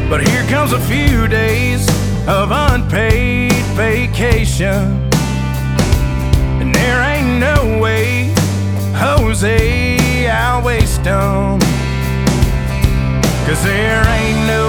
But here comes a few days of unpaid vacation, and there ain't no way, Jose, I'll waste them. 'Cause there ain't no